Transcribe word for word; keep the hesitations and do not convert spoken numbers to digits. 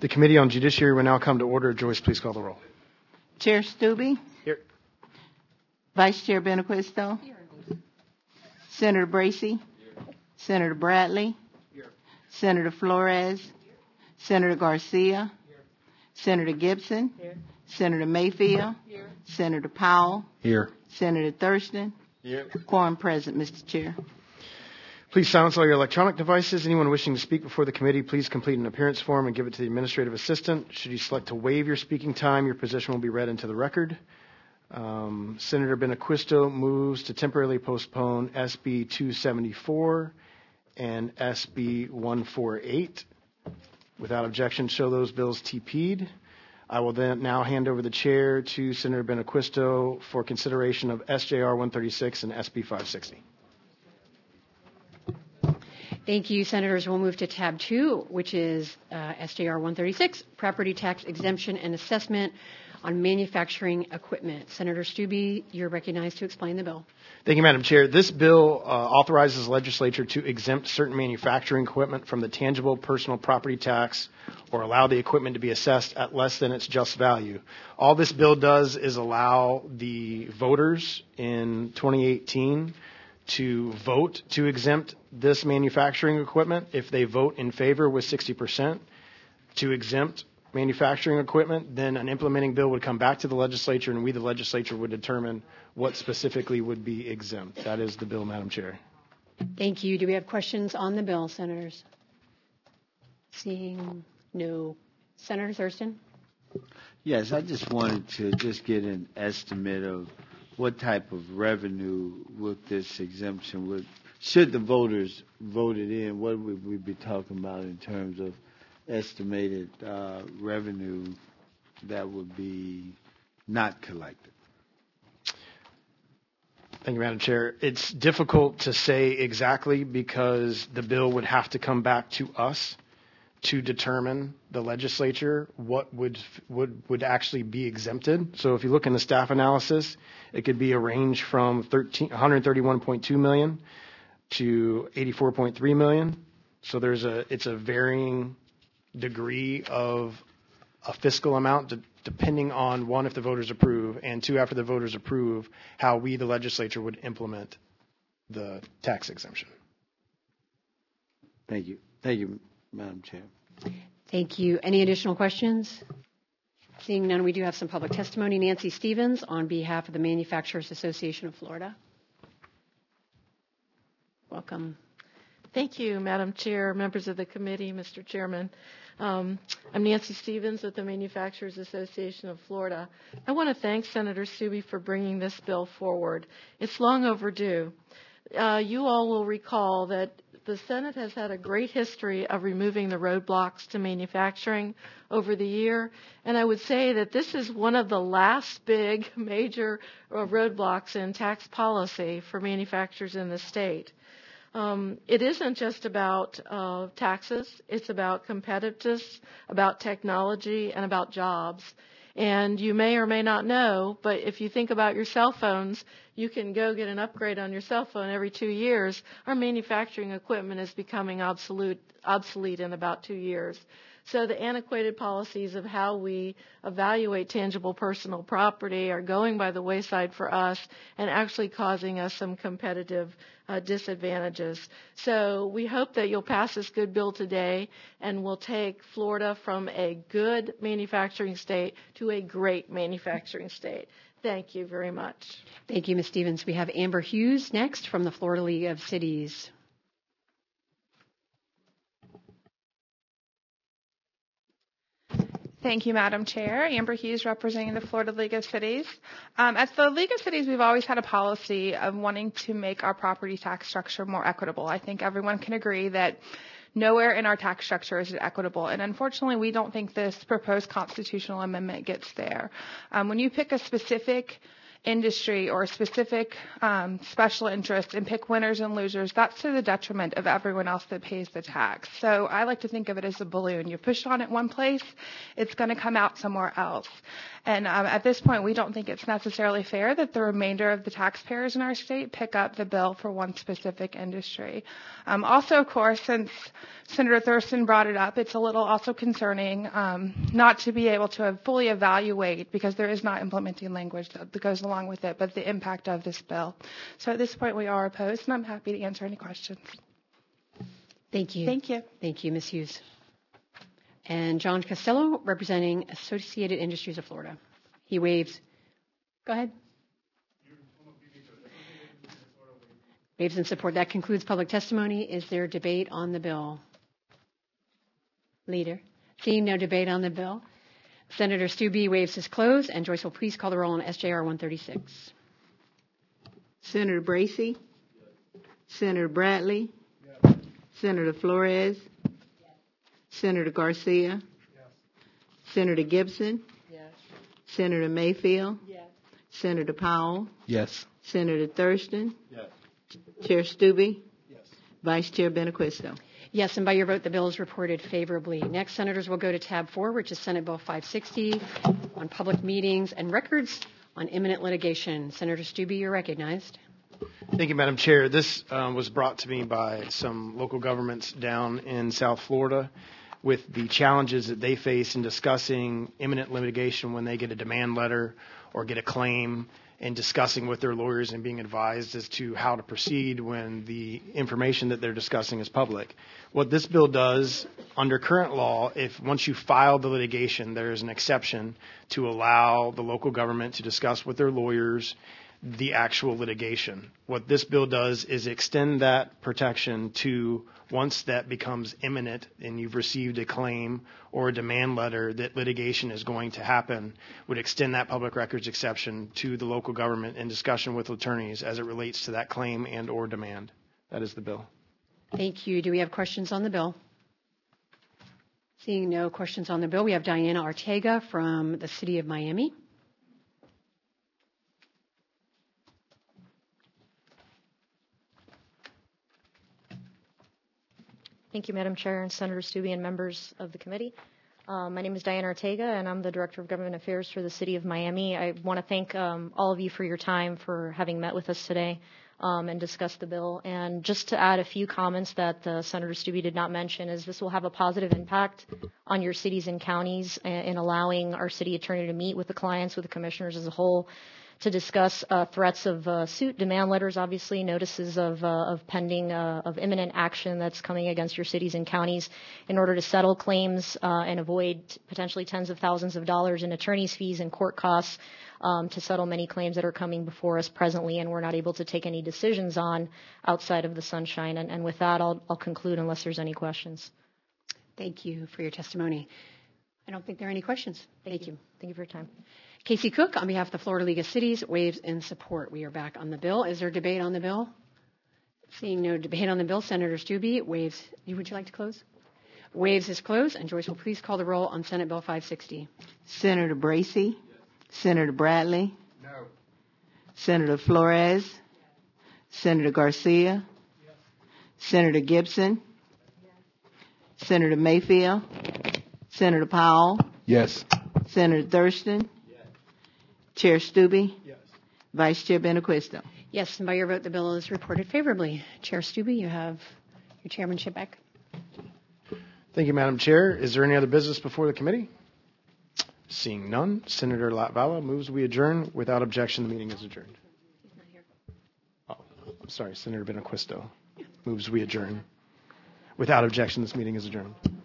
The Committee on Judiciary will now come to order. Joyce, please call the roll. Chair Stubbe? Here. Vice Chair Benaquisto? Here. Senator Bracey? Here. Senator Bradley? Here. Senator Flores? Here. Senator Garcia? Here. Senator Gibson? Here. Senator Mayfield? Here. Senator Powell? Here. Senator Thurston? Here. Quorum present, Mister Chair. Please silence all your electronic devices. Anyone wishing to speak before the committee, please complete an appearance form and give it to the administrative assistant. Should you select to waive your speaking time, your position will be read into the record. Um, Senator Benaquisto moves to temporarily postpone S B two seventy-four and S B one forty-eight. Without objection, show those bills T P'd. I will then now hand over the chair to Senator Benaquisto for consideration of S J R one thirty-six and S B five sixty. Thank you, Senators. We'll move to tab two, which is uh, S J R one thirty-six, Property Tax Exemption and Assessment on Manufacturing Equipment. Senator Stubbe, you're recognized to explain the bill. Thank you, Madam Chair. This bill uh, authorizes the legislature to exempt certain manufacturing equipment from the tangible personal property tax or allow the equipment to be assessed at less than its just value. All this bill does is allow the voters in twenty eighteen to vote to exempt this manufacturing equipment. If they vote in favor with sixty percent to exempt manufacturing equipment, then an implementing bill would come back to the legislature, and we, the legislature, would determine what specifically would be exempt. That is the bill, Madam Chair. Thank you. Do we have questions on the bill, Senators? Seeing no. Senator Thurston? Yes, I just wanted to just get an estimate of what type of revenue would this exemption would, should the voters vote it in, what would we be talking about in terms of estimated uh, revenue that would be not collected? Thank you, Madam Chair. It's difficult to say exactly because the bill would have to come back to us to determine, the legislature, what would would would actually be exempted. So if you look in the staff analysis, it could be a range from one hundred thirty-one point two million to eighty-four point three million. So there's a it's a varying degree of a fiscal amount de- depending on, one, if the voters approve, and two, after the voters approve, how we, the legislature, would implement the tax exemption. Thank you. Thank you, Madam Chair. Thank you. Any additional questions? Seeing none, we do have some public testimony. Nancy Stevens on behalf of the Manufacturers Association of Florida. Welcome. Thank you, Madam Chair, members of the committee, Mister Chairman. Um, I'm Nancy Stevens with the Manufacturers Association of Florida. I want to thank Senator Stubbe for bringing this bill forward. It's long overdue. Uh, you all will recall that the Senate has had a great history of removing the roadblocks to manufacturing over the year, and I would say that this is one of the last big major uh, roadblocks in tax policy for manufacturers in the state. Um, it isn't just about uh, taxes. It's about competitiveness, about technology, and about jobs. And you may or may not know, but if you think about your cell phones, you can go get an upgrade on your cell phone every two years. Our manufacturing equipment is becoming obsolete, obsolete in about two years. So the antiquated policies of how we evaluate tangible personal property are going by the wayside for us and actually causing us some competitive uh, disadvantages. So we hope that you'll pass this good bill today and we'll take Florida from a good manufacturing state to a great manufacturing state. Thank you very much. Thank you, Miz Stevens. We have Amber Hughes next from the Florida League of Cities. Thank you, Madam Chair. Amber Hughes representing the Florida League of Cities. Um, at the League of Cities, we've always had a policy of wanting to make our property tax structure more equitable. I think everyone can agree that nowhere in our tax structure is it equitable. And unfortunately, we don't think this proposed constitutional amendment gets there. Um, when you pick a specific industry or a specific um, special interest and pick winners and losers, that's to the detriment of everyone else that pays the tax. So I like to think of it as a balloon. You push on it one place, it's going to come out somewhere else. And um, at this point, we don't think it's necessarily fair that the remainder of the taxpayers in our state pick up the bill for one specific industry. Um, also, of course, since Senator Thurston brought it up, it's a little also concerning um, not to be able to fully evaluate, because there is not implementing language that, that goes along with it, but the impact of this bill. So at this point, we are opposed, and I'm happy to answer any questions. Thank you. Thank you. Thank you, Miz Hughes. And John Costello, representing Associated Industries of Florida. He waves. Go ahead. Waves in support. That concludes public testimony. Is there debate on the bill? Leader. Seeing no debate on the bill, Senator Stubbe waves his close, and Joyce will please call the roll on S J R one thirty-six. Senator Bracy? Yes. Senator Bradley? Yes. Senator Flores? Yes. Senator Garcia? Yes. Senator Gibson? Yes. Senator Mayfield? Yes. Senator Powell? Yes. Senator Thurston? Yes. Chair Stubbe? Yes. Vice Chair Benaquisto. Yes, and by your vote, the bill is reported favorably. Next, senators will go to tab four, which is Senate Bill five sixty, on public meetings and records on imminent litigation. Senator Stubbe, you're recognized. Thank you, Madam Chair. This um, was brought to me by some local governments down in South Florida with the challenges that they face in discussing imminent litigation when they get a demand letter or get a claim, and discussing with their lawyers and being advised as to how to proceed when the information that they're discussing is public. What this bill does, under current law, if once you file the litigation, there is an exception to allow the local government to discuss with their lawyers the actual litigation. What this bill does is extend that protection to once that becomes imminent and you've received a claim or a demand letter that litigation is going to happen, would extend that public records exception to the local government in discussion with attorneys as it relates to that claim and or demand. That is the bill. Thank you. Do we have questions on the bill? Seeing no questions on the bill, we have Diana Ortega from the City of Miami. Thank you, Madam Chair and Senator Stubbe and members of the committee. Uh, my name is Diana Ortega, and I'm the Director of Government Affairs for the City of Miami. I want to thank um, all of you for your time, for having met with us today um, and discussed the bill. And just to add a few comments that uh, Senator Stubbe did not mention, is this will have a positive impact on your cities and counties in allowing our city attorney to meet with the clients, with the commissioners as a whole, to discuss uh, threats of uh, suit, demand letters, obviously, notices of, uh, of pending, uh, of imminent action that's coming against your cities and counties in order to settle claims uh, and avoid potentially tens of thousands of dollars in attorney's fees and court costs um, to settle many claims that are coming before us presently and we're not able to take any decisions on outside of the sunshine. And, and with that, I'll, I'll conclude unless there's any questions. Thank you for your testimony. I don't think there are any questions. Thank, Thank you. you. Thank you for your time. Casey Cook, on behalf of the Florida League of Cities, waves in support. We are back on the bill. Is there debate on the bill? Seeing no debate on the bill, Senator Stubbe waves. Would you like to close? Waves is closed, and Joyce will please call the roll on Senate Bill five sixty. Senator Bracy? Yes. Senator Bradley? No. Senator Flores? Yes. Senator Garcia? Yes. Senator Gibson? Yes. Senator Mayfield? Senator Powell? Yes. Senator Thurston? Yes. Chair Stubbe? Yes. Vice Chair Benaquisto. Yes, and by your vote, the bill is reported favorably. Chair Stubbe, you have your chairmanship back. Thank you, Madam Chair. Is there any other business before the committee? Seeing none, Senator Latvala moves we adjourn. Without objection, the meeting is adjourned. He's not here. Oh, I'm sorry, Senator Benaquisto moves we adjourn. Without objection, this meeting is adjourned.